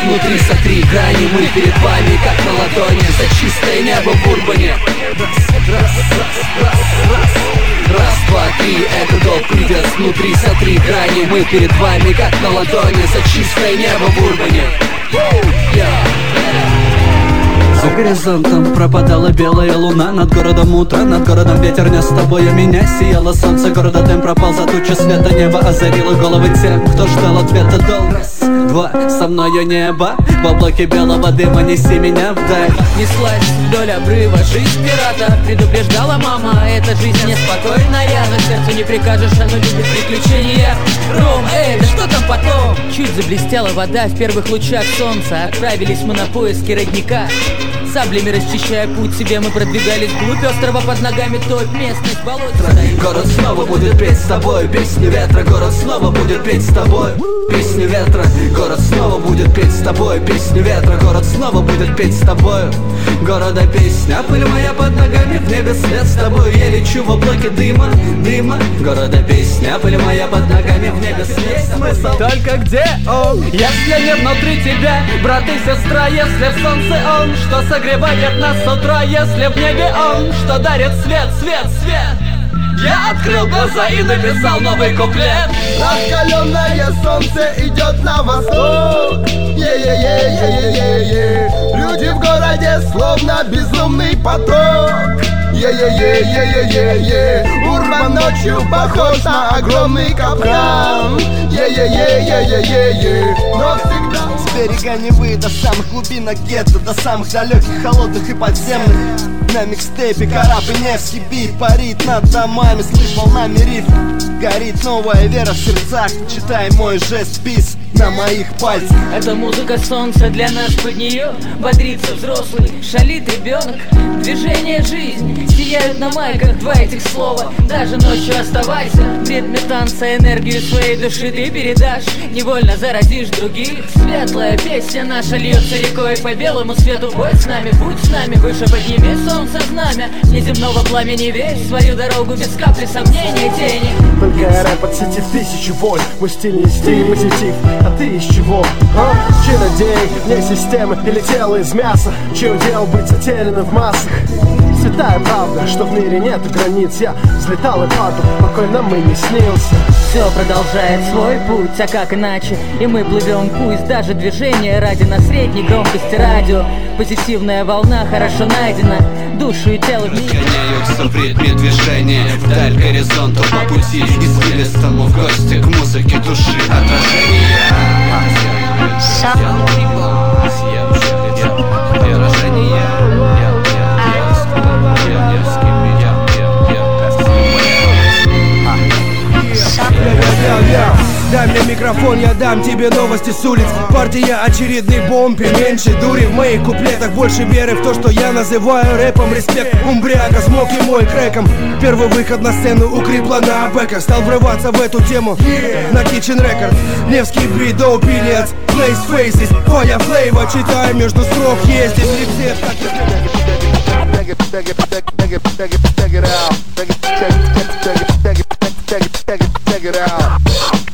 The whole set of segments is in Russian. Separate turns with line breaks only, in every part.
внутри, сотри грани. Мы перед вами, как на ладони, за чистое небо в Урбане. Раз, два, три, это долг привет внутри, сотри грани. Мы перед вами, как на ладони, за чистое небо в Урбане. За горизонтом пропадала белая луна. Над городом утро, над городом ветер нес с тобою меня. Сияло солнце, города дым пропал за тучу света. Небо озарило головы тем, кто ждал ответа. Дол. Раз, два, со мною небо. В облаке белого дыма неси меня вдаль.
Неслась вдоль обрыва жизнь пирата. Предупреждала мама, эта жизнь неспокойная. Но сердцу не прикажешь, оно любит приключения. Ром, эй, да что там потом? Чуть заблестела вода в первых лучах солнца. Отправились мы на поиски родника. Саблями расчищая путь себе, мы продвигались вглубь острова. Под ногами топь, местность, болотистая.
Город снова будет петь с тобой песню ветра. Город снова будет петь с тобой песню ветра. Город снова будет петь с тобой песню ветра. Город снова будет петь с тобой. Города песня, пыль моя под ногами, в небе свет с тобой. Я лечу в облаке дыма, дыма. Города песня, пыль моя под ногами, в небе свет. Смысл
только где он, если не внутри тебя? Брат и сестра, если в солнце он, что согревает нас с утра, если в небе он, что дарит свет, свет, свет. Я открыл глаза и написал новый куплет.
Раскаленное солнце идет на восток. Е-е-е-е-е-е-е. Люди в городе словно безумный поток. Е-е-е-е-е-е-е. Урбан ночью похож на огромный капкан. Е-е-е-е-е-е-е. Но всегда
с берега Невы до самых глубинок гетто, до самых далеких, холодных и подземных. На микстейпе Карап и Невский бит парит над домами, слышь, волнами риф. Горит новая вера в сердцах, читай мой жест, пис на моих пальцах.
Это музыка солнца, для нас под нее бодрится взрослый, шалит ребенок. Движение жизни, сияют на майках два этих слова. Даже ночью оставайся, в ритме танца энергию своей души ты передашь. Невольно заразишь других. Светлая песня наша льется рекой по белому свету. Будь с нами, выше подними солнце знамя. Неземного пламени весь свою дорогу без капли сомнения, тени.
Только рэп от сети в 1000 вольт. Мой стиль не стиль, позитив, а ты из чего? Чародей, вне системы или тело из мяса? Чье дело быть затерянным в массах? Святая правда, что в мире нет границ. Я взлетал и падал, покой нам и не снился.
Все продолжает свой путь, а как иначе? И мы плывем, пусть даже движение ради на средней громкости радио. Позитивная волна хорошо найдена, душу и тело
разгоняются в ритме движения вдаль горизонта по пути извилистому в гости к музыке души отражения.
Дай мне микрофон, я дам тебе новости с улиц. Партия очередный бомбе, меньше дури в моих куплетах, больше веры в то, что я называю рэпом. Респект Умбряга, смог и мой крэком. Первый выход на сцену укрепла на бэках. Стал врываться в эту тему на Kitchen Record. Невский бит, до Opinions, Place Faces, Fire Flavor. Читаю между строк, ездит рецепт. Check it out.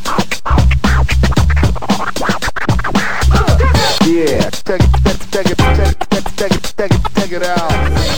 Yeah, check it out.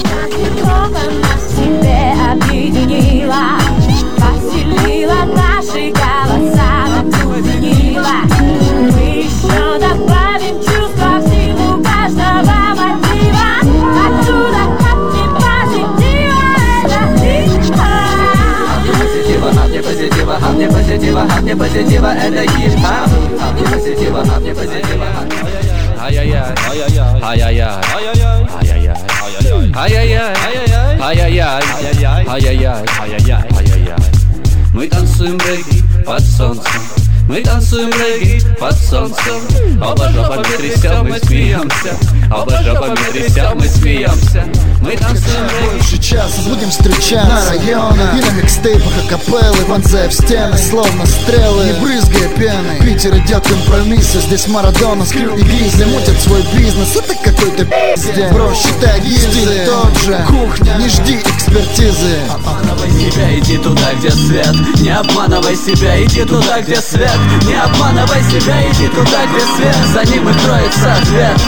Себе объединила, поселила наши голоса, объединила. Мы еще добавим чувства в силу каждого мотива. Отсюда капли позитива, это хип-хоп.
А мне позитива, а мне позитива, а мне позитива, это хип-хоп. А мне позитива, а мне позитива. Ай-яй-яй, ай-яй-яй, ай-яй-яй, ай-яй-яй, ай-яй-яй, ай-яй-яй, ай-яй-яй, ай-яй-яй, ай-яй-яй. Мы танцуем регги под солнцем. Мы танцуем регги под солнцем. Оба жопами трясем, мы смеемся. Оба жопами трясем, мы смеемся. Мы танцуем регги.
Больше часа будем встречаться на районах и на микстейпах акапеллы, вонзая в стены, словно стрелы, не брызгая пеной. Питер идет компромиссы, здесь Марадона, Скрю и Гризли мутят свой бизнес. Это какой-то пиздец, бро, считай стиль тот же. Кухня, не жди экспертизы.
Обманывай себя, иди туда, где свет. Не обманывай себя, иди туда, где свет.
Не обманывай себя, иди туда, где свет. За ним и кроется ответ.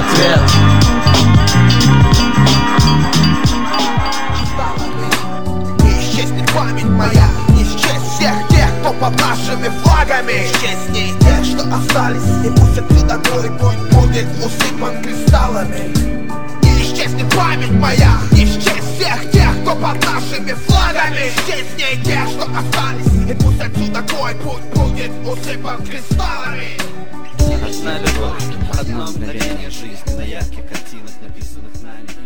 Не исчезнет память моя, не исчезнет всех тех, кто под нашими флагами. Исчезнет тех, что остались, и пусть отсюда твой путь будет усыпан кристаллами. Не исчезнет память моя, не исчезнет всех тех, кто под нашими флагами. Исчезнет тех, что остались, и пусть отсюда твой путь будет усыпан кристаллами.
Одна любовь, одно мгновение жизни на ярких картинах, написанных нами.